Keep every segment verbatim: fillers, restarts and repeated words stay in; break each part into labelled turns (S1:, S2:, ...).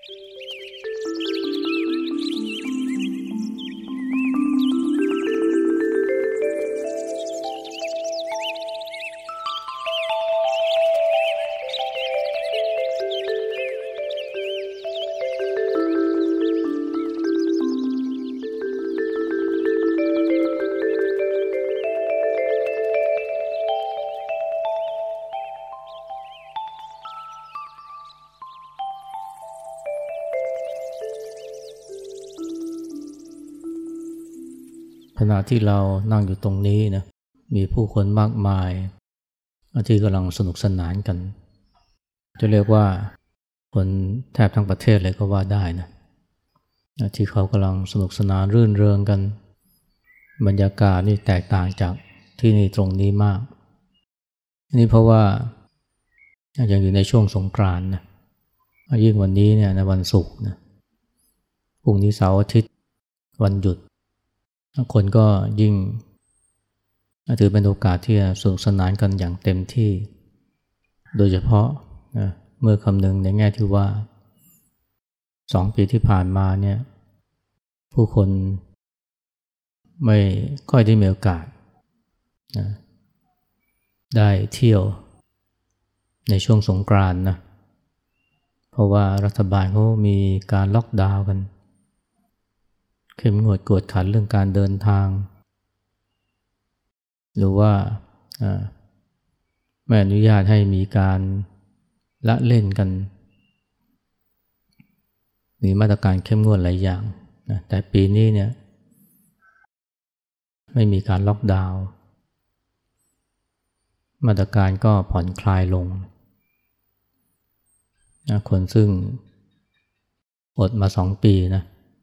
S1: ขณะที่เรานั่งอยู่ตรงนี้นะมีผู้คนมากมายที่กำลังสนุกสนานกันจะเรียกว่าคนแทบทั้งประเทศเลยก็ว่าได้นะที่เขากำลังสนุกสนานรื่นเริงกันบรรยากาศนี่แตกต่างจากที่นี่ตรงนี้มากนี่เพราะว่ายังอยู่ในช่วงสงกรานต์นะยิ่งวันนี้เนี่ยในวันศุกร์นะพรุ่งนี้เสาร์อาทิตย์วันหยุดคนก็ยิ่งถือเป็นโอกาสที่จะสนุกสนานกันอย่างเต็มที่โดยเฉพาะนะเมื่อคำนึงในแง่ที่ว่าสองปีที่ผ่านมาเนี่ยผู้คนไม่ค่อยได้มีโอกาสนะได้เที่ยวในช่วงสงกรานต์นะเพราะว่ารัฐบาลเขามีการล็อกดาวน์กันเข้มงวดกวดขันเรื่องการเดินทางหรือว่าไม่อนุญาตให้มีการละเล่นกันมีมาตรการเข้มงวดหลายอย่างนะแต่ปีนี้เนี่ยไม่มีการล็อกดาวน์มาตรการก็ผ่อนคลายลงนะคนซึ่งอดมาสองปีนะ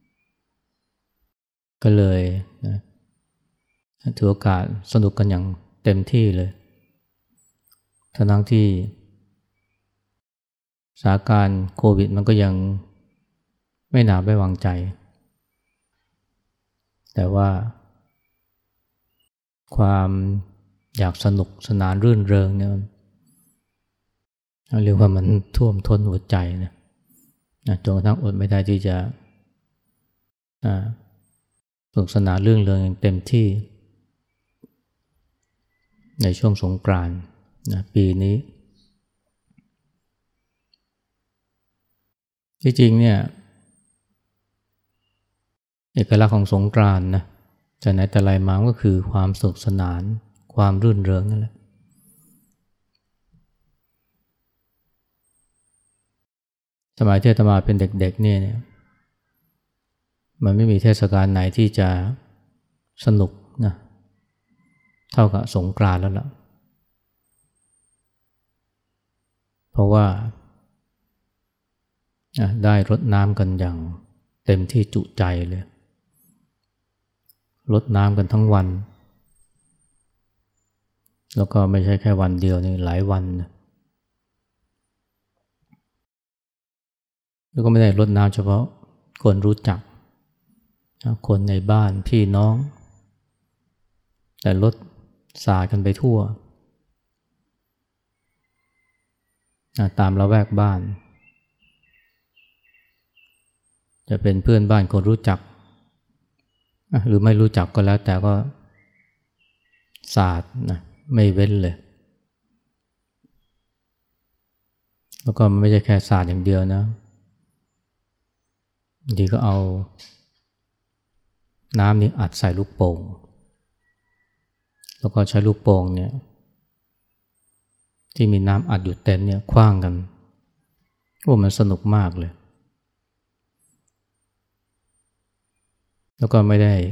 S1: ก็เลยนะถือโอกาสสนุกกันอย่างเต็มที่เลยทั้งที่สถานการณ์โควิดมันก็ยังไม่หนาไว้วางใจแต่ว่าความอยากสนุกสนานรื่นเริงเนี่ยเรียกว่ามันท่วมท้นหัวใจนะจนกระทั่งอดไม่ได้ที่จะสนุกสนานรื่นเริงอย่างเต็มที่ในช่วงสงกรานต์นะปีนี้ที่จริงเนี่ยเอกลักษณ์ของสงกรานต์นะจากไหนแต่ไรมาก็คือความสนุกสนานความรื่นเริงนั่นแหละสมัยที่อาตมาเป็นเด็กๆเนี่ยมันไม่มีเทศกาลไหนที่จะสนุกนะเท่ากับสงกรานต์แล้วล่ะเพราะว่าได้รดน้ำกันอย่างเต็มที่จุใจเลยรดน้ำกันทั้งวันแล้วก็ไม่ใช่แค่วันเดียวนี่หลายวันนะแล้วก็ไม่ได้รดน้ำเฉพาะคนรู้จักคนในบ้านพี่น้องแต่รดสาดกันไปทั่วตามละแวกบ้านจะเป็นเพื่อนบ้านคนรู้จักหรือไม่รู้จักก็แล้วแต่ก็สาดนะไม่เว้นเลยแล้วก็ไม่ใช่แค่สาดอย่างเดียวนะบางทีก็เอาน้ำนี่อัดใส่ลูกโป่งแล้วก็ใช้ลูกโป่งเนี่ยที่มีน้ำอัดอยู่เต็มเนี่ยขว้างกันโอ้มันสนุกมากเลยแล้วก็ไม่ได้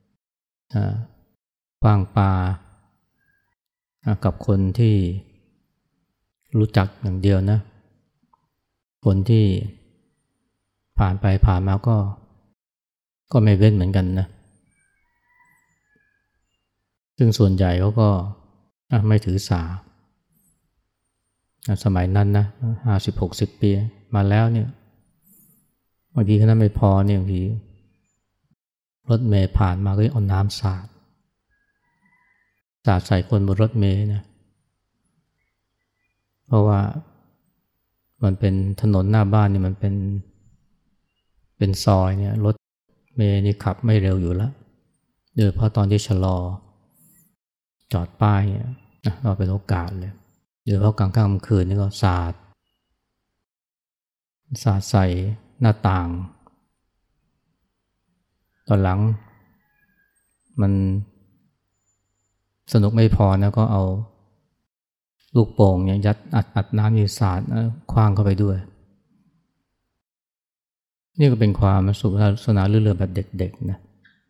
S1: ขว้างปากับคนที่รู้จักอย่างเดียวนะคนที่ผ่านไปผ่านมาก็ก็ไม่เว้นเหมือนกันนะซึ่งส่วนใหญ่เขาก็ไม่ถือสาสมัยนั้นนะห้าสิบหกสิบปีมาแล้วเนี่ยบางทีแค่นั้นไม่พอเนี่ยบางทีรถเมล์ผ่านมาก็เอาน้ำสาดสาดใส่คนบนรถเมล์นะเพราะว่ามันเป็นถนนหน้าบ้านนี่มันเป็นเป็นซอยเนี่ยรถเมล์นี่ขับไม่เร็วอยู่แล้วโดยเฉพาะตอนที่ชะลอจอดป้ายเนี่ยนะเราเป็นโอกาสเลยโดยเฉพาะกลางค่ำคืนนี่ก็สาดสาดใส่หน้าต่างตอนหลังมันสนุกไม่พอนะก็เอาลูกโป่งเนี่ยยัดอัดอัดน้ำยีสาดคว้างเข้าไปด้วยนี่ก็เป็นความสุขสนานรื่นเริงแบบเด็กๆนะ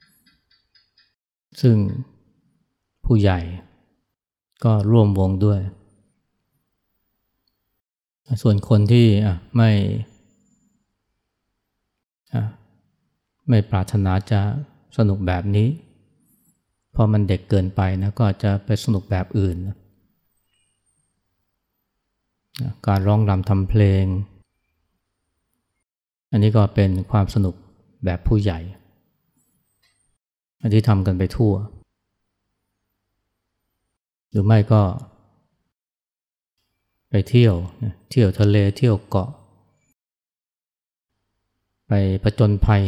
S1: ซึ่งผู้ใหญ่ก็ร่วมวงด้วยส่วนคนที่ไม่ไม่ปรารถนาจะสนุกแบบนี้เพราะมันเด็กเกินไปนะก็อาจจะไปสนุกแบบอื่นนะการร้องรำทำเพลงอันนี้ก็เป็นความสนุกแบบผู้ใหญ่อันที่ทำกันไปทั่วหรือไม่ก็ไปเที่ยวเที่ยวทะเลเที่ยวเกาะไปผจญภัย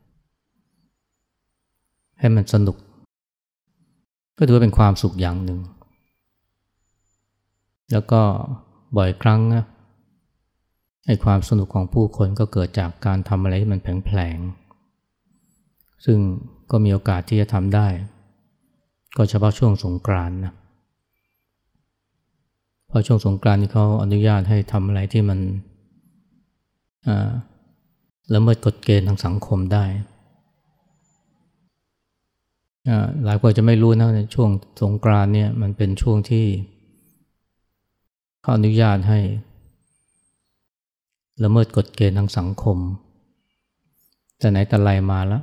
S1: ให้มันสนุกก็ถือว่าเป็นความสุขอย่างหนึ่งแล้วก็บ่อยครั้งนะไอ้ความสนุกของผู้คนก็เกิดจากการทำอะไรที่มันแผลงๆซึ่งก็มีโอกาสที่จะทำได้ก็เฉพาะช่วงสงกรานต์นะพอช่วงสงกรานต์นี่เขาอนุญาตให้ทำอะไรที่มันละเมิดกฎเกณฑ์ทางสังคมได้หลายคนจะไม่รู้นะในช่วงสงกรานต์เนี่ยมันเป็นช่วงที่เขาอนุญาตให้ละเมิดกฎเกณฑ์ทางสังคมแต่ไหนแต่ไรมาแล้ว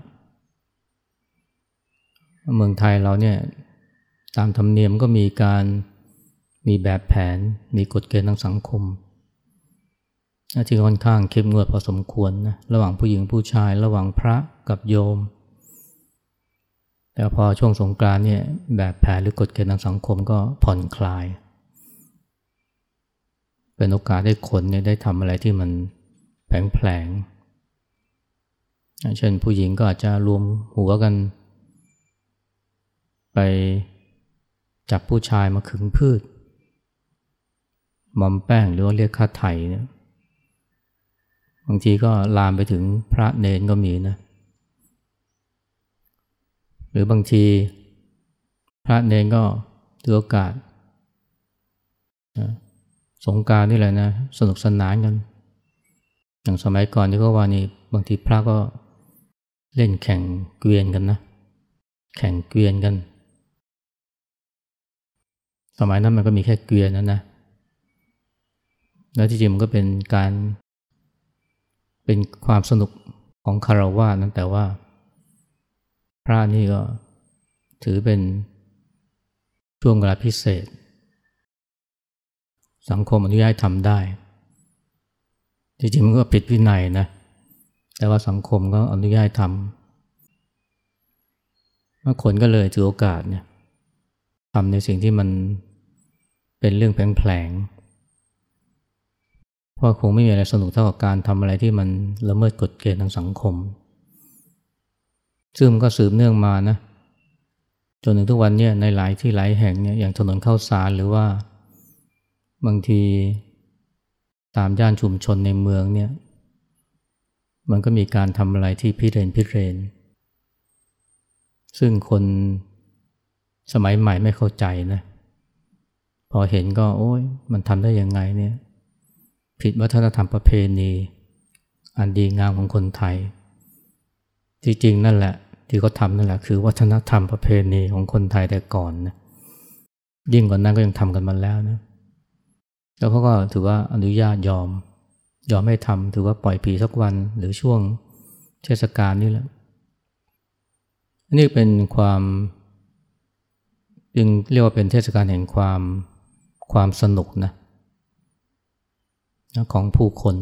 S1: เมืองไทยเราเนี่ยตามธรรมเนียมก็มีการมีแบบแผนมีกฎเกณฑ์ทางสังคมที่ค่อนข้างเข้มงวดพอสมควรนะระหว่างผู้หญิงผู้ชายระหว่างพระกับโยมแต่พอช่วงสงกรานต์เนี่ยแบบแผนหรือกฎเกณฑ์ทางสังคมก็ผ่อนคลายเป็นโอกาสให้คนเนี่ยได้ทำอะไรที่มันแผลงๆเช่นผู้หญิงก็อาจจะรวมหัวกันไปจับผู้ชายมาขึงพืชมอมแป้งหรือว่าเรียกค่าไถ่เนี่ยบางทีก็ลามไปถึงพระเนรก็มีนะหรือบางทีพระเนรก็ถือโอกาสสงกรานต์นี่แหละนะสนุกสนานกันอย่างสมัยก่อนที่เขาว่านี่บางทีพระก็เล่นแข่งเกวียนกันนะแข่งเกวียนกันสมัยนั้นมันก็มีแค่เกวียนนั่นนะแล้วที่จริงมันก็เป็นการเป็นความสนุกของคฤหัสถ์นั้นแต่ว่าพระนี่ก็ถือเป็นช่วงเวลาพิเศษสังคมอนุญาตให้ทำได้จริงๆมันก็ผิดวินัยนะแต่ว่าสังคมก็อนุญาตให้ทำคนก็เลยถือโอกาสเนี่ยทำในสิ่งที่มันเป็นเรื่องแผลงๆเพราะคงไม่มีอะไรสนุกเท่ากับการทำอะไรที่มันละเมิดกฎเกณฑ์ทางสังคมซึ่งมันก็สืบเนื่องมานะจนถึงทุกวันนี้ในหลายที่หลายแห่งเนี่ยอย่างถนนข้าวสารหรือว่าบางทีตามย่านชุมชนในเมืองเนี่ยมันก็มีการทำอะไรที่พิเรนพิเรนซึ่งคนสมัยใหม่ไม่เข้าใจนะพอเห็นก็โอ๊ยมันทำได้ยังไงเนี่ยผิดวัฒนธรรมประเพณีอันดีงามของคนไทยจริงๆนั่นแหละที่เขาทำนั่นแหละคือวัฒนธรรมประเพณีของคนไทยแต่ก่อนนะยิ่งกว่านั้นก็ยังทำกันมาแล้วนะแล้วเขาก็ถือว่าอนุญาตยอมยอมให้ทำถือว่าปล่อยผีสักวันหรือช่วงเทศกาลนี่แหละอันนี้เป็นความจึงเรียกว่าเป็นเทศกาลแห่งความความสนุกนะของผู้คน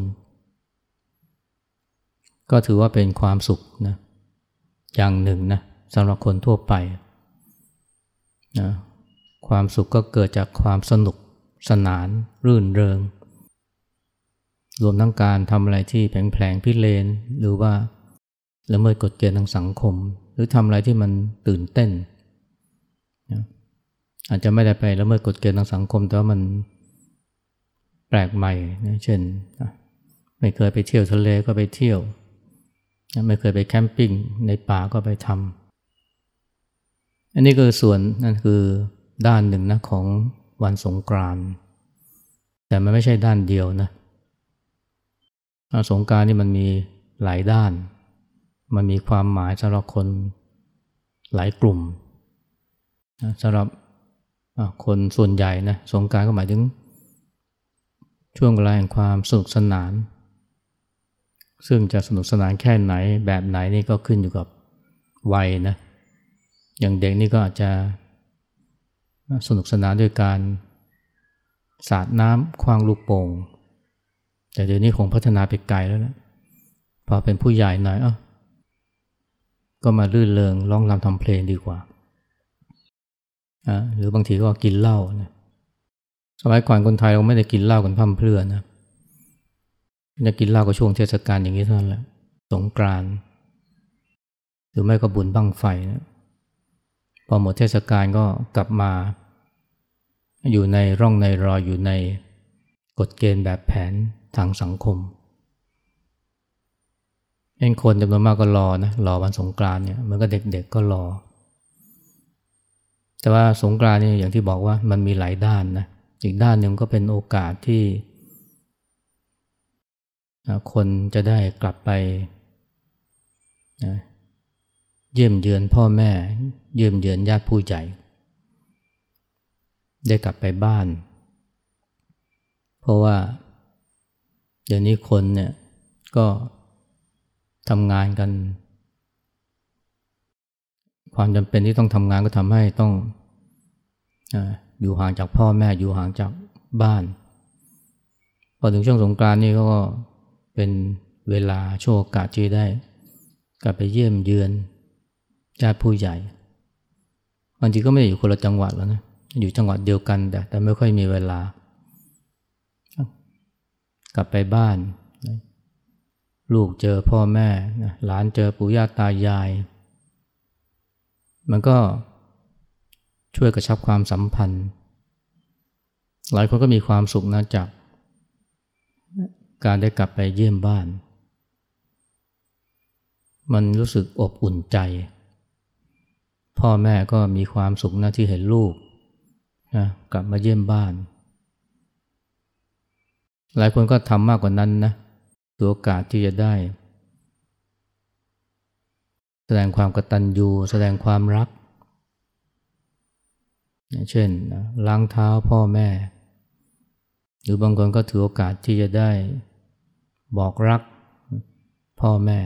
S1: ก็ถือว่าเป็นความสุขนะอย่างหนึ่งนะสำหรับคนทั่วไปนะความสุขก็เกิดจากความสนุกสนานรื่นเริงรวมทั้งการทำอะไรที่แผลงๆพิเรนหรือว่าละเมิดกฎเกณฑ์ทางสังคมหรือทำอะไรที่มันตื่นเต้นนะอาจจะไม่ได้ไปละเมิดกฎเกณฑ์ทางสังคมแต่ว่ามันแปลกใหม่นะเช่นไม่เคยไปเที่ยวทะเลก็ไปเที่ยวไม่เคยไปแคมปิ้งในป่าก็ไปทำอันนี้คือส่วนนั่นคือด้านหนึ่งนะของวันสงกรานต์แต่มันไม่ใช่ด้านเดียวนะสงกรานต์นี่มันมีหลายด้านมันมีความหมายสำหรับคนหลายกลุ่มสำหรับคนส่วนใหญ่นะสงกรานต์ก็หมายถึงช่วงเวลาแห่งความสนุกสนานซึ่งจะสนุกสนานแค่ไหนแบบไหนนี่ก็ขึ้นอยู่กับวัยนะอย่างเด็กนี่ก็อาจจะสนุกสนานด้วยการสาดน้ำขว้างลูกโป่งแต่เดี๋ยวนี้คงพัฒนาไปไกลแล้วนะพอเป็นผู้ใหญ่หน่อยเอ้าก็มาลื่นเริงร้องรำทำเพลงดีกว่าอ่าหรือบางทีก็กินเหล้านะสมัยก่อนคนไทยเราไม่ได้กินเหล้ากันพร่ำเพรื่อนะจะกินเหล้าก็ช่วงเทศกาลอย่างนี้เท่านั้นแหละสงกรานต์หรือไม่ก็บุญบั้งไฟนะพอหมดเทศกาลก็กลับมาอยู่ในร่องในรอยอยู่ในกฎเกณฑ์แบบแผนทางสังคมเองคนจำนวนมากก็รอนะรอวันสงกรานต์เนี่ยมันก็เด็กๆก็รอแต่ว่าสงกรานต์นี่อย่างที่บอกว่ามันมีหลายด้านนะอีกด้านหนึ่งก็เป็นโอกาสที่คนจะได้กลับไปเยี่ยมเยือนพ่อแม่เยี่ยมเยือนญาติผู้ใหญ่ได้กลับไปบ้านเพราะว่าเดี๋ยวนี้คนเนี่ยก็ทำงานกันความจำเป็นที่ต้องทำงานก็ทำให้ต้องอยู่ห่างจากพ่อแม่อยู่ห่างจากบ้านพอถึงช่วงสงกรานต์นี่ก็เป็นเวลาช่วงโอกาสที่ได้กลับไปเยี่ยมเยือนญาติผู้ใหญ่บางทีก็ไม่ได้อยู่คนละจังหวัดแล้วนะอยู่จังหวัดเดียวกันแต่แต่ไม่ค่อยมีเวลากลับไปบ้านลูกเจอพ่อแม่หลานเจอปู่ย่าตายายมันก็ช่วยกระชับความสัมพันธ์หลายคนก็มีความสุขนะจากการได้กลับไปเยี่ยมบ้านมันรู้สึกอบอุ่นใจพ่อแม่ก็มีความสุขนะที่เห็นลูกนะกลับมาเยี่ยมบ้านหลายคนก็ทำมากกว่านั้นนะตัวโอกาสที่จะได้แสดงความกตัญญูแสดงความรักเช่นล้างเท้าพ่อแม่หรือบางคนก็ถือโอกาสที่จะได้บอกรักพ่อแม่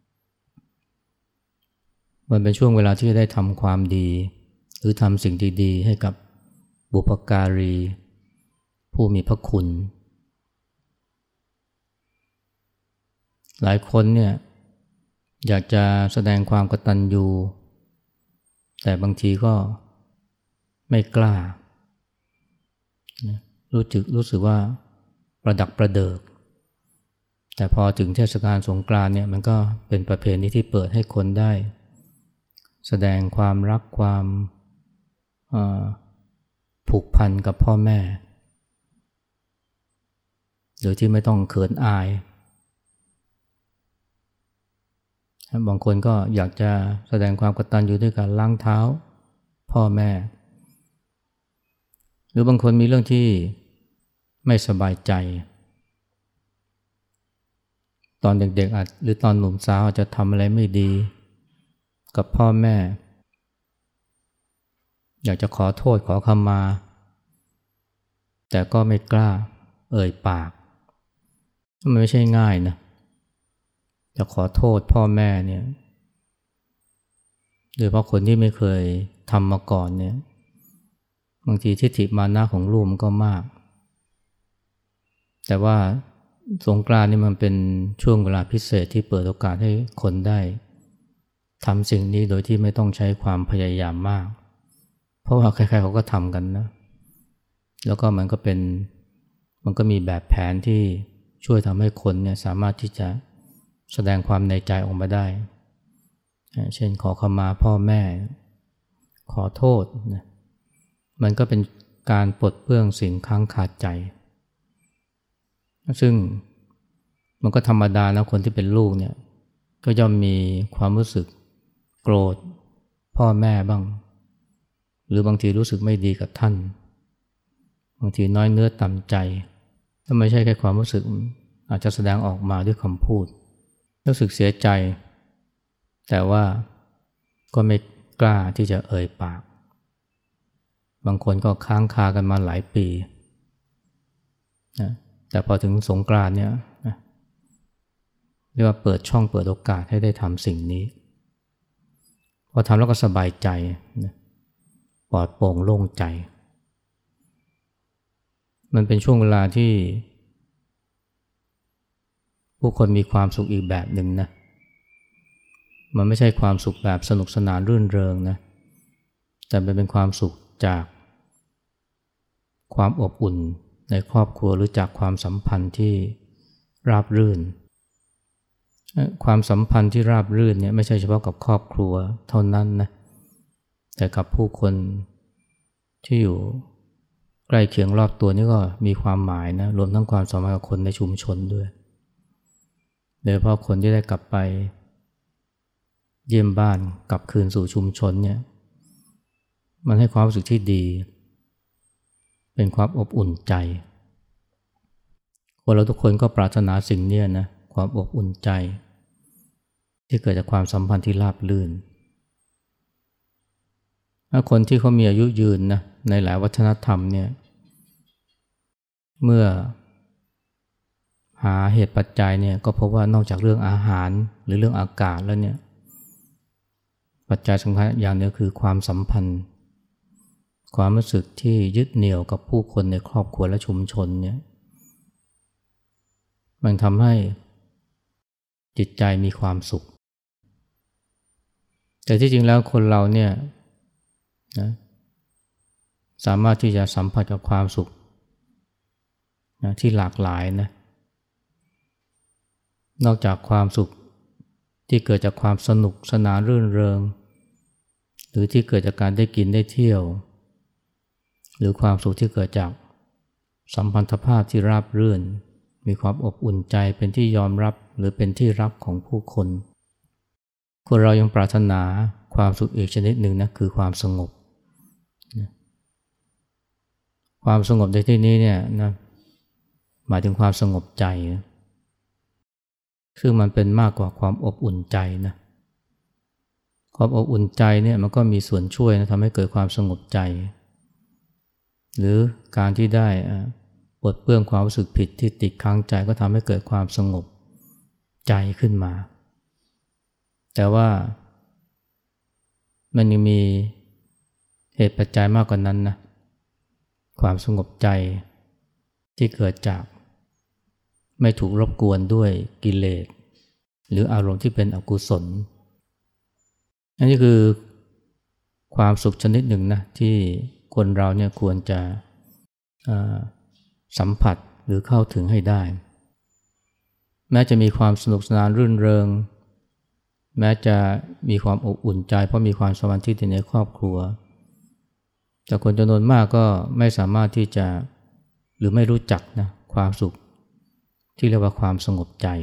S1: มันเป็นช่วงเวลาที่จะได้ทำความดีหรือทำสิ่งดีๆให้กับบุพการีผู้มีพระคุณหลายคนเนี่ยอยากจะแสดงความกตัญญูแต่บางทีก็ไม่กล้ารู้สึกรู้สึกว่าประดักประเดิกแต่พอถึงเทศกาลสงกรานต์เนี่ยมันก็เป็นประเพณีที่เปิดให้คนได้แสดงความรักความผูกพันกับพ่อแม่โดยที่ไม่ต้องเขินอายบางคนก็อยากจะแสดงความกตัญญูด้วยการล้างเท้าพ่อแม่หรือบางคนมีเรื่องที่ไม่สบายใจตอนเด็กๆอาจหรือตอนหนุ่มสาวอาจจะทำอะไรไม่ดีกับพ่อแม่อยากจะขอโทษขอขมาแต่ก็ไม่กล้าเอ่ยปากมันไม่ใช่ง่ายนะจะขอโทษพ่อแม่เนี่ยโดยเฉพาะคนที่ไม่เคยทำมาก่อนเนี่ยบางทีทิฏฐิมานะของลูกมันก็มากแต่ว่าสงกรานต์นี่มันเป็นช่วงเวลาพิเศษที่เปิดโอกาสให้คนได้ทำสิ่งนี้โดยที่ไม่ต้องใช้ความพยายามมากเพราะว่าใครๆเขาก็ทำกันนะแล้วก็มันก็เป็นมันก็มีแบบแผนที่ช่วยทำให้คนเนี่ยสามารถที่จะแสดงความในใจออกมาได้เช่นขอขมาพ่อแม่ขอโทษนะมันก็เป็นการปลดเปลื้องสิ่งค้างคาใจซึ่งมันก็ธรรมดานะคนที่เป็นลูกเนี่ยก็ย่อมมีความรู้สึกโกรธพ่อแม่บ้างหรือบางทีรู้สึกไม่ดีกับท่านบางทีน้อยเนื้อต่ำใจถ้าไม่ใช่แค่ความรู้สึกอาจจะแสดงออกมาด้วยคำพูดรู้สึกเสียใจแต่ว่าก็ไม่กล้าที่จะเอ่ยปากบางคนก็ค้างคากันมาหลายปีนะแต่พอถึงสงกรานต์เนี่ยนะเรียกว่าเปิดช่องเปิดโอกาสให้ได้ทำสิ่งนี้พอทำแล้วก็สบายใจนะปลอดโปร่งโล่งใจมันเป็นช่วงเวลาที่ผู้คนมีความสุขอีกแบบหนึ่งนะมันไม่ใช่ความสุขแบบสนุกสนานรื่นเริงนะแต่มันเป็นความสุขจากความอบอุ่นในครอบครัวหรือจากความสัมพันธ์ที่ราบรื่นความสัมพันธ์ที่ราบรื่นเนี่ยไม่ใช่เฉพาะกับครอบครัวเท่านั้นนะแต่กับผู้คนที่อยู่ใกล้เคียงรอบตัวนี่ก็มีความหมายนะรวมทั้งความสัมพันธ์กับคนในชุมชนด้วยโดยเฉพาะคนที่ได้กลับไปเยี่ยมบ้านกลับคืนสู่ชุมชนเนี่ยมันให้ความรู้สึกที่ดีเป็นความอบอุ่นใจคนเราทุกคนก็ปรารถนาสิ่งนี้นะความอบอุ่นใจที่เกิดจากความสัมพันธ์ที่ราบรื่นถ้าคนที่เขามีอายุยืนนะในหลายวัฒนธรรมเนี่ยเมื่อหาเหตุปัจจัยเนี่ยก็พบว่านอกจากเรื่องอาหารหรือเรื่องอากาศแล้วเนี่ยปัจจัยสำคัญอย่างนึงคือความสัมพันธ์ความรู้สึกที่ยึดเหนี่ยวกับผู้คนในครอบครัวและชุมชนเนี่ยมันทำให้จิตใจมีความสุขแต่ที่จริงแล้วคนเราเนี่ยนะสามารถที่จะสัมผัสกับความสุขนะที่หลากหลายนะนอกจากความสุขที่เกิดจากความสนุกสนานรื่นเริงหรือที่เกิดจากการได้กินได้เที่ยวหรือความสุขที่เกิดจากสัมพันธภาพที่ราบรื่นมีความอบอุ่นใจเป็นที่ยอมรับหรือเป็นที่รักของผู้คนคนเรายังปรารถนาความสุขอีกชนิดหนึ่งนะคือความสงบความสงบในที่นี้เนี่ยนะหมายถึงความสงบใจซึ่งมันเป็นมากกว่าความอบอุ่นใจนะความอบอุ่นใจเนี่ยมันก็มีส่วนช่วยนะทำให้เกิดความสงบใจหรือการที่ได้ปลดเปลื้องความรู้สึกผิดที่ติดค้างใจก็ทำให้เกิดความสงบใจขึ้นมาแต่ว่ามันยังมีเหตุปัจจัยมากกว่านั้นนะความสงบใจที่เกิดจากไม่ถูกรบกวนด้วยกิเลสหรืออารมณ์ที่เป็นอกุศลอันนี้คือความสุขชนิดหนึ่งนะที่คนเราเนี่ยควรจะสัมผัสหรือเข้าถึงให้ได้แม้จะมีความสนุกสนานรื่นเริงแม้จะมีความอบอุ่นใจเพราะมีความสัมพันธ์ที่ดีในครอบครัวแต่คนจำนวนมากก็ไม่สามารถที่จะหรือไม่รู้จักนะความสุขที่เรียกว่าความสงบใจ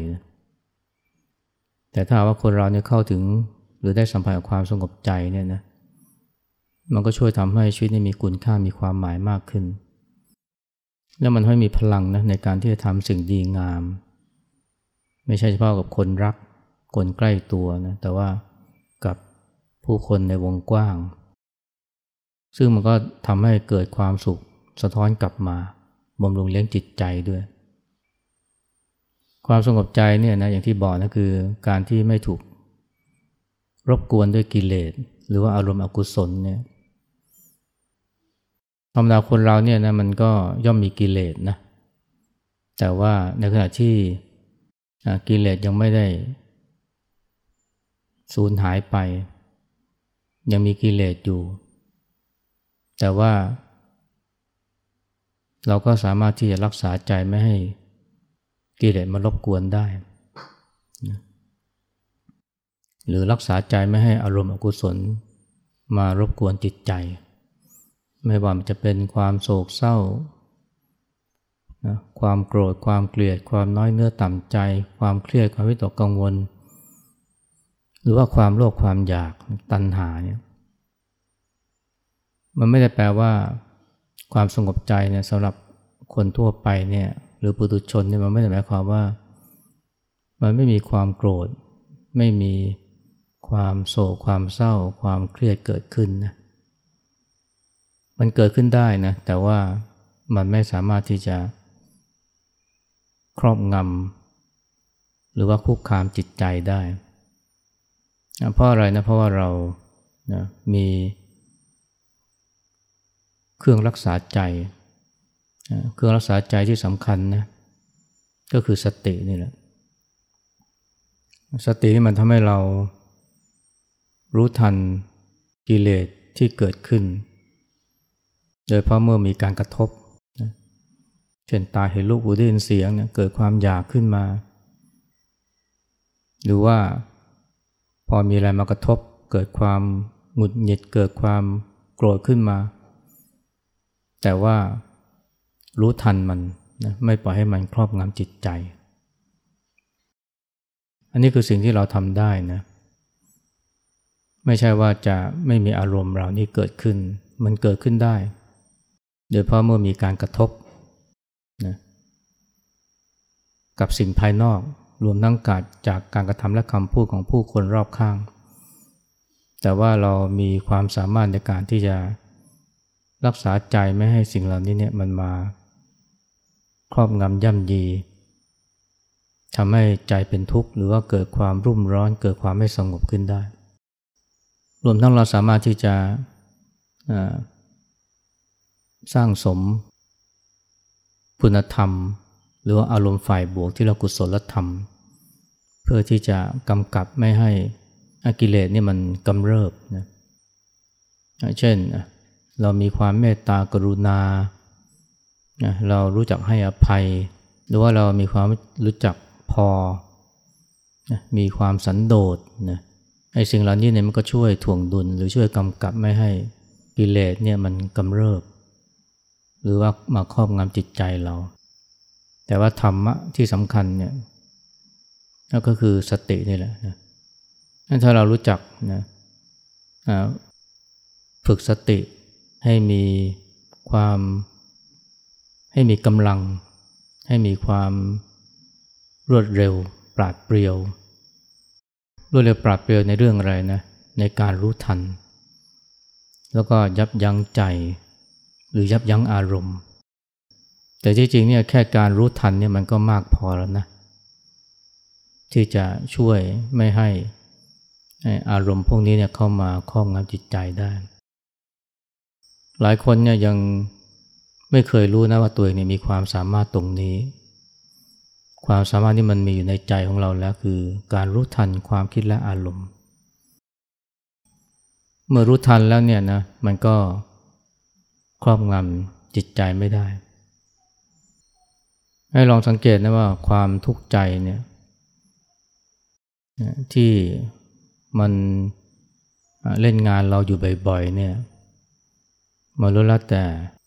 S1: แต่ถ้าว่าคนเราเนี่ยเข้าถึงหรือได้สัมผัสกับความสงบใจเนี่ยนะมันก็ช่วยทำให้ชีวิตนี้มีคุณค่ามีความหมายมากขึ้นแล้วมันให้มีพลังนะในการที่จะทำสิ่งดีงามไม่ใช่เฉพาะกับคนรักคนใกล้ตัวนะแต่ว่ากับผู้คนในวงกว้างซึ่งมันก็ทำให้เกิดความสุขสะท้อนกลับมาบำรุงเลี้ยงจิตใจด้วยความสงบใจเนี่ยนะอย่างที่บอกนะคือการที่ไม่ถูกรบกวนด้วยกิเลสหรือว่าอารมณ์อกุศลเนี่ยธรรมดาคนเราเนี่ยนะมันก็ย่อมมีกิเลสนะแต่ว่าในขณะที่กิเลสยังไม่ได้สูญหายไปยังมีกิเลสอยู่แต่ว่าเราก็สามารถที่จะรักษาใจไม่ให้กิเลสมารบกวนได้หรือรักษาใจไม่ให้อารมณ์อกุศลมารบกวนจิตใจไม่ว่ามันจะเป็นความโศกเศร้านะความโกรธความเกลียดความน้อยเนื้อต่ำใจความเครียดความวิตกกังวลหรือว่าความโลภความอยากตัณหาเนี่ยมันไม่ได้แปลว่าความสงบใจเนี่ยสำหรับคนทั่วไปเนี่ยหรือปุถุชนเนี่ยมันไม่ได้หมายความว่ามันไม่มีความโกรธไม่มีความโศกความเศร้าความเครียดเกิดขึ้นนะมันเกิดขึ้นได้นะแต่ว่ามันไม่สามารถที่จะครอบงำหรือว่าคุกคามจิตใจได้เพราะอะไรนะเพราะว่าเรานะมีเครื่องรักษาใจเครื่องรักษาใจที่สำคัญนะก็คือสตินี่แหละสตินี่มันทำให้เรารู้ทันกิเลสที่เกิดขึ้นโดยเพราะเมื่อมีการกระทบเช่นตาเห็นรูปหูได้ยินเสียงเนี่ยเกิดความอยากขึ้นมาหรือว่าพอมีอะไรมากระทบเกิดความหงุดหงิดเกิดความโกรธขึ้นมาแต่ว่ารู้ทันมันนะไม่ปล่อยให้มันครอบงำจิตใจอันนี้คือสิ่งที่เราทำได้นะไม่ใช่ว่าจะไม่มีอารมณ์เหล่านี้เกิดขึ้นมันเกิดขึ้นได้โดยเพราะเมื่อมีการกระทบนะกับสิ่งภายนอกรวมทั้งการจากการกระทำและคำพูดของผู้คนรอบข้างแต่ว่าเรามีความสามารถในการที่จะรักษาใจไม่ให้สิ่งเหล่านี้เนี่ยมันมาครอบงำย่ำยีทำให้ใจเป็นทุกข์หรือว่าเกิดความรุ่มร้อนเกิดความไม่สงบขึ้นได้รวมทั้งเราสามารถที่จะสร้างสมคุณธรรมหรือว่าอารมณ์ฝ่ายบวกที่เรากุศลธรรมเพื่อที่จะกำกับไม่ให้กิเลสนี่มันกำเริบนะเช่นเรามีความเมตตากรุณาเรารู้จักให้อภัยหรือว่าเรามีความรู้จักพอมีความสันโดษนะไอ้สิ่งเหล่านี้เนี่ยมันก็ช่วยถ่วงดุลหรือช่วยกำกับไม่ให้กิเลสเนี่ยมันกำเริบหรือว่ามาครอบงำจิตใจเราแต่ว่าธรรมะที่สำคัญเนี่ยก็คือสตินี่แหละนะถ้าเรารู้จักนะฝึกสติให้มีความให้มีกำลังให้มีความรวดเร็วปราดเปรียวรวดเร็วปราดเปรียวในเรื่องอะไรนะในการรู้ทันแล้วก็ยับยั้งใจหรือยับยั้งอารมณ์แต่ที่จริงเนี่ยแค่การรู้ทันเนี่ยมันก็มากพอแล้วนะที่จะช่วยไม่ให้อารมณ์พวกนี้เนี่ยเข้ามาครอบงำจิตใจได้หลายคนเนี่ยยังไม่เคยรู้นะว่าตัวเองเนี่ยมีความสามารถตรงนี้ความสามารถที่มันมีอยู่ในใจของเราแล้วคือการรู้ทันความคิดและอารมณ์เมื่อรู้ทันแล้วเนี่ยนะมันก็ครอบงำจิตใจไม่ได้ให้ลองสังเกตนะว่าความทุกข์ใจเนี่ยที่มันเล่นงานเราอยู่บ่อยๆเนี่ยมันล้วนแล้วแต่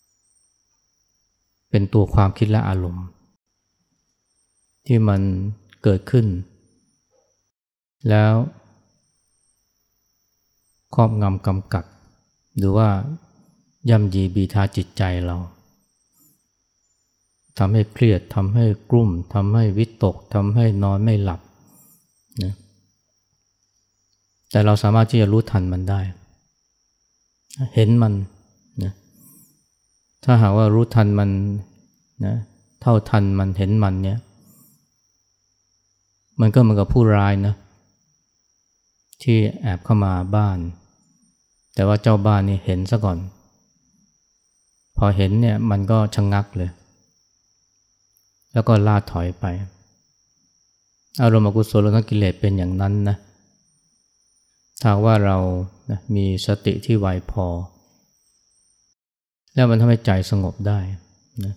S1: เป็นตัวความคิดและอารมณ์ที่มันเกิดขึ้นแล้วครอบงำกำกับหรือว่าย่ำยีบีทาจิตใจเราทำให้เครียดทำให้กลุ้มทำให้วิตกทำให้นอนไม่หลับนะแต่เราสามารถที่จะรู้ทันมันได้เห็นมันนะถ้าหากว่ารู้ทันมันนะเท่าทันมันเห็นมันเนี่ยมันก็เหมือนกับผู้ร้ายนะที่แอบเข้ามาบ้านแต่ว่าเจ้าบ้านนี่เห็นซะก่อนพอเห็นเนี่ยมันก็ชะงักเลยแล้วก็ล่าถอยไปอารมณ์อกุศลและกิเลสเป็นอย่างนั้นนะถ้าว่าเรานะมีสติที่ไวพอแล้วมันทำให้ใจสงบได้นะ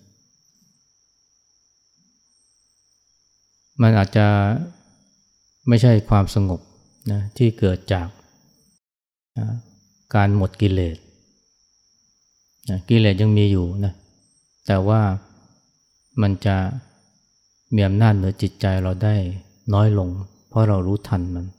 S1: มันอาจจะไม่ใช่ความสงบนะที่เกิดจากนะการหมดกิเลสนะกิเลสยังมีอยู่นะแต่ว่ามันจะมีอำนาจเหนือจิตใจเราได้น้อยลงเพราะเรารู้ทันมัน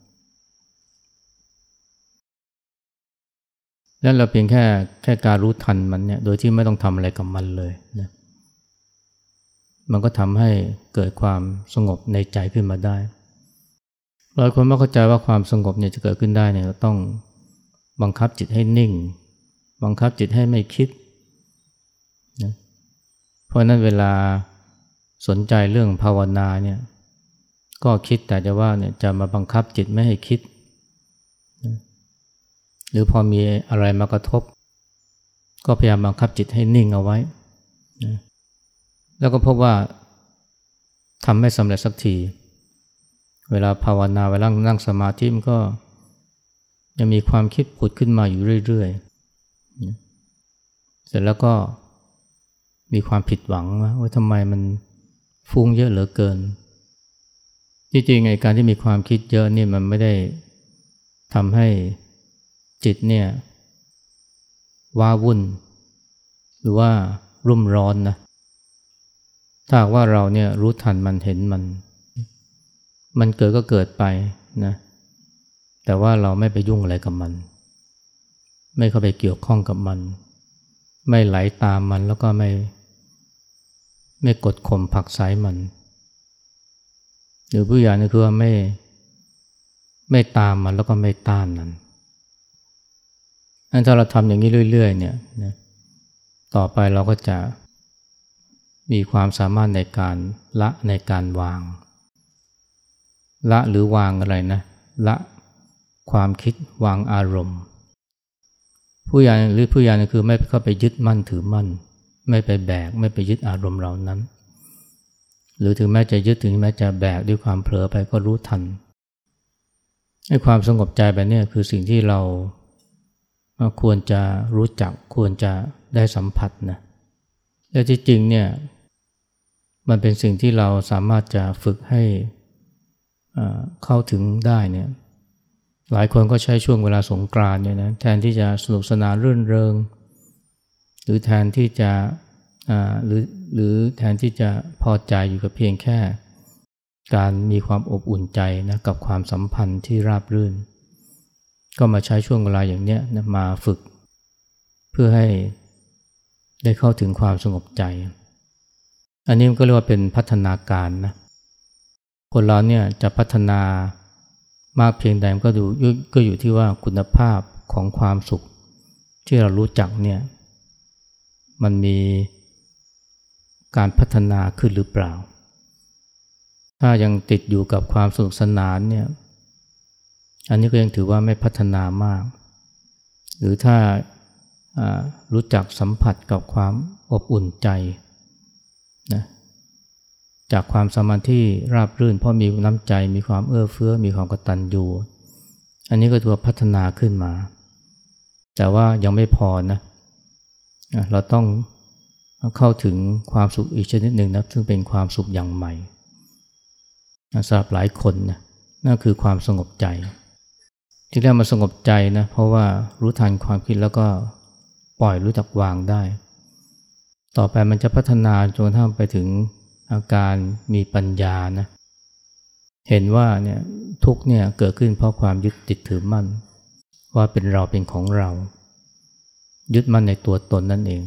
S1: แล้วเราเพียงแค่แค่การรู้ทันมันเนี่ยโดยที่ไม่ต้องทำอะไรกับมันเลยนะมันก็ทำให้เกิดความสงบในใจขึ้นมาได้หลายคนไม่เข้าใจว่าความสงบเนี่ยจะเกิดขึ้นได้เนี่ยต้องบังคับจิตให้นิ่งบังคับจิตให้ไม่คิดนะเพราะนั้นเวลาสนใจเรื่องภาวนาเนี่ยก็คิดแต่จะว่าเนี่ยจะมาบังคับจิตไม่ให้คิดนะหรือพอมีอะไรมากระทบก็พยายามบังคับจิตให้นิ่งเอาไว้นะแล้วก็พบว่าทำไม่สำเร็จสักทีเวลาภาวนาเวลานั่งสมาธิมันก็ยังมีความคิดผุดขึ้นมาอยู่เรื่อยๆนะเสร็จแล้วก็มีความผิดหวังว่าทำไมมันฟุ้งเยอะเหลือเกินที่จริงไอ้การที่มีความคิดเยอะนี่มันไม่ได้ทำให้จิตเนี่ยว้าวุ่นหรือว่ารุ่มร้อนนะถ้าหากว่าเราเนี่ยรู้ทันมันเห็นมันมันเกิดก็เกิดไปนะแต่ว่าเราไม่ไปยุ่งอะไรกับมันไม่เข้าไปเกี่ยวข้องกับมันไม่ไหลตามมันแล้วก็ไม่ไม่กดข่มผลักไสมันหรือผู้ใหญ่นี่คือว่าไม่ไม่ตามมันแล้วก็ไม่ต้านมันถ้าเราทำอย่างนี้เรื่อยๆเนี่ยนะต่อไปเราก็จะมีความสามารถในการละในการวางละหรือวางอะไรนะละความคิดวางอารมณ์ผู้ใหญ่หรือผู้ใหญ่นี่คือไม่เข้าไปยึดมั่นถือมั่นไม่ไปแบกไม่ไปยึดอารมณ์เหล่านั้นหรือถึงแม้จะยึดถึงแม้จะแบกด้วยความเผลอไปก็รู้ทันให้ความสงบใจแบบนี้คือสิ่งที่เราควรจะรู้จักควรจะได้สัมผัสนะและที่จริงเนี่ยมันเป็นสิ่งที่เราสามารถจะฝึกให้เข้าถึงได้เนี่ยหลายคนก็ใช้ช่วงเวลาสงกรานต์เนี่ยนะแทนที่จะสนุกสนานรื่นเริงหรือแทนที่จะหรือหรือแทนที่จะพอใจอยู่กับเพียงแค่การมีความอบอุ่นใจนะกับความสัมพันธ์ที่ราบรื่นก็มาใช้ช่วงเวลาอย่างเนี้ยนะมาฝึกเพื่อให้ได้เข้าถึงความสงบใจอันนี้มันก็เรียกว่าเป็นพัฒนาการนะคนเราเนี่ยจะพัฒนามากเพียงใดก็ดูก็อยู่ที่ว่าคุณภาพของความสุขที่เรารู้จักเนี่ยมันมีการพัฒนาขึ้นหรือเปล่าถ้ายังติดอยู่กับความสนุกสนานเนี่ยอันนี้ก็ยังถือว่าไม่พัฒนามากหรือถ้ารู้จักสัมผัสกับความอบอุ่นใจนะจากความสัมพันธ์ที่ราบรื่นเพราะมีน้ำใจมีความเอื้อเฟื้อมีความกตัญญูอันนี้ก็ถือว่าพัฒนาขึ้นมาแต่ว่ายังไม่พอนะเราต้องเข้าถึงความสุขอีกชนิดหนึ่งนะซึ่งเป็นความสุขอย่างใหม่สำหรับหลายคนนะนั่นคือความสงบใจที่แรกมาสงบใจนะเพราะว่ารู้ทันความคิดแล้วก็ปล่อยรู้จักวางได้ต่อไปมันจะพัฒนาจนกระทั่งไปถึงอาการมีปัญญานะเห็นว่าเนี่ยทุกข์เนี่ยเกิดขึ้นเพราะความยึดติดถือมั่นว่าเป็นเราเป็นของเรายึดมั่นในตัวตนนั่นเอง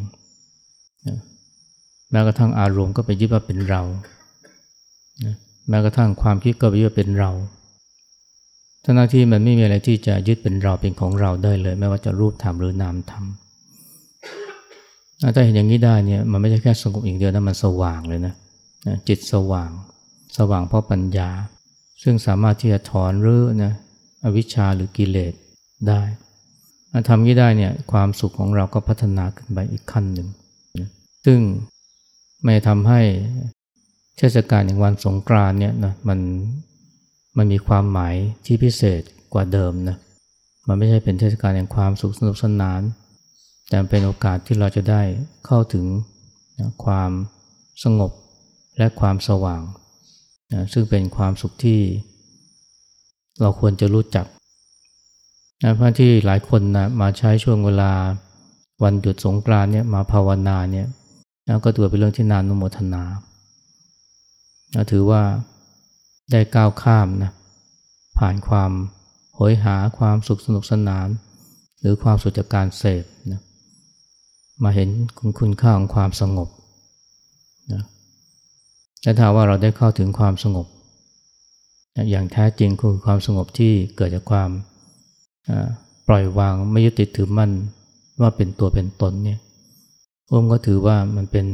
S1: แม้กระทั่งอารมณ์ก็ไปยึดว่าเป็นเราแม้กระทั่งความคิดก็ไปยึดว่าเป็นเราทั้งที่มันไม่มีอะไรที่จะยึดเป็นเราเป็นของเราได้เลยไม่ว่าจะรูปธรรมหรือนามธรรมถ้าเห็นอย่างนี้ได้เนี่ยมันไม่ใช่แค่สงบอย่างเดียวนะมันสว่างเลยนะจิตสว่างสว่างเพราะปัญญาซึ่งสามารถที่จะถอนรื้อนะอวิชชาหรือกิเลสได้ทำนี้ได้เนี่ยความสุขของเราก็พัฒนาขึ้นไปอีกขั้นหนึ่งซึ่งไม่ทำให้เทศกาลอย่างวันสงกรานต์เนี่ยนะมันมันมีความหมายที่พิเศษกว่าเดิมนะมันไม่ใช่เป็นเทศกาลแห่งความสุขสนุกสนานแต่เป็นโอกาสที่เราจะได้เข้าถึงนะความสงบและความสว่างนะซึ่งเป็นความสุขที่เราควรจะรู้จักนะเพราะที่หลายคนนะมาใช้ช่วงเวลาวันหยุดสงกรานต์เนี่ยมาภาวนาเนี่ยนะก็ถือเป็นเรื่องที่น่าอนุโมทนานะถือว่าได้ก้าวข้ามนะผ่านความโหยหาความสุขสนุกสนานหรือความสุขจากการเสพนะมาเห็นคุณคุณค่าของความสงบนะและถ้าว่าเราได้เข้าถึงความสงบนะอย่างแท้จริงคือความสงบที่เกิดจากความปล่อยวางไม่ยึดติดถือมั่นว่าเป็นตัวเป็นตนเนี่ยผมก็ถือว่ามันเป็น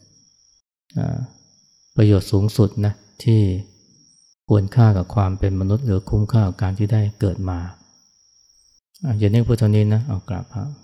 S1: ประโยชน์สูงสุดนะที่ควรค่ากับความเป็นมนุษย์หรือคุ้มค่ากับการที่ได้เกิดมาอย่างนี้พุทธนี้นะเอากราบพระ